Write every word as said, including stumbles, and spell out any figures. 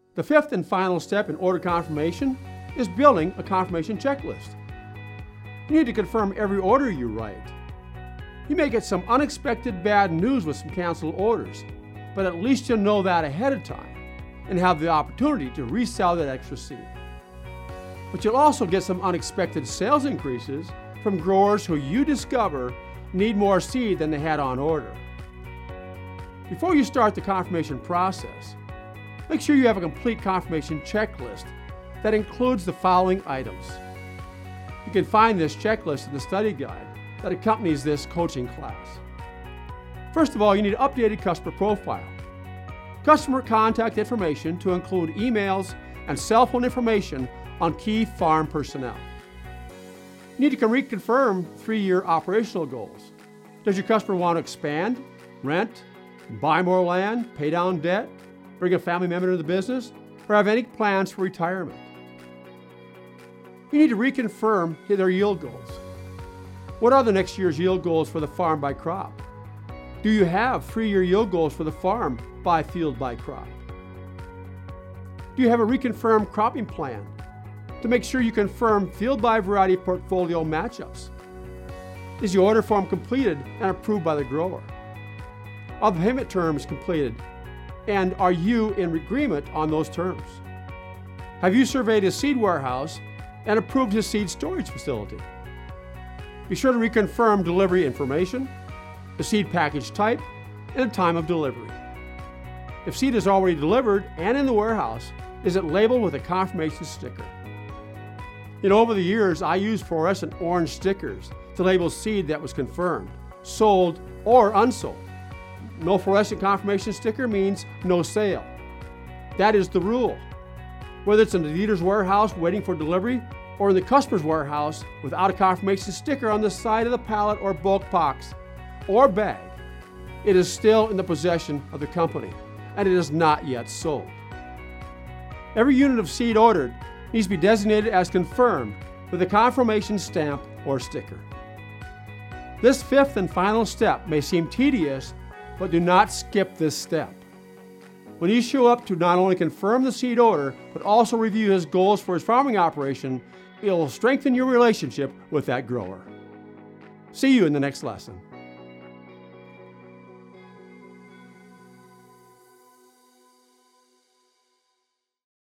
The fifth and final step in order confirmation is building a confirmation checklist. You need to confirm every order you write. You may get some unexpected bad news with some canceled orders, but at least you'll know that ahead of time and have the opportunity to resell that extra seed. But you'll also get some unexpected sales increases from growers who you discover need more seed than they had on order. Before you start the confirmation process, make sure you have a complete confirmation checklist that includes the following items. You can find this checklist in the study guide that accompanies this coaching class. First of all, you need an updated customer profile. Customer contact information to include emails and cell phone information on key farm personnel. You need to reconfirm three-year operational goals. Does your customer want to expand, rent, buy more land, pay down debt, bring a family member into the business, or have any plans for retirement? You need to reconfirm their yield goals. What are the next year's yield goals for the farm by crop? Do you have three-year yield goals for the farm by field by crop? Do you have a reconfirmed cropping plan to make sure you confirm field by variety portfolio matchups? Is the order form completed and approved by the grower? Are the payment terms completed? And are you in agreement on those terms? Have you surveyed his seed warehouse and approved his seed storage facility? Be sure to reconfirm delivery information, the seed package type, and the time of delivery. If seed is already delivered and in the warehouse, is it labeled with a confirmation sticker? You know, over the years, I used fluorescent orange stickers to label seed that was confirmed, sold, or unsold. No fluorescent confirmation sticker means no sale. That is the rule. Whether it's in the dealer's warehouse waiting for delivery or in the customer's warehouse without a confirmation sticker on the side of the pallet or bulk box or bag, it is still in the possession of the company and it is not yet sold. Every unit of seed ordered needs to be designated as confirmed with a confirmation stamp or sticker. This fifth and final step may seem tedious, but do not skip this step. When you show up to not only confirm the seed order, but also review his goals for his farming operation, it will strengthen your relationship with that grower. See you in the next lesson.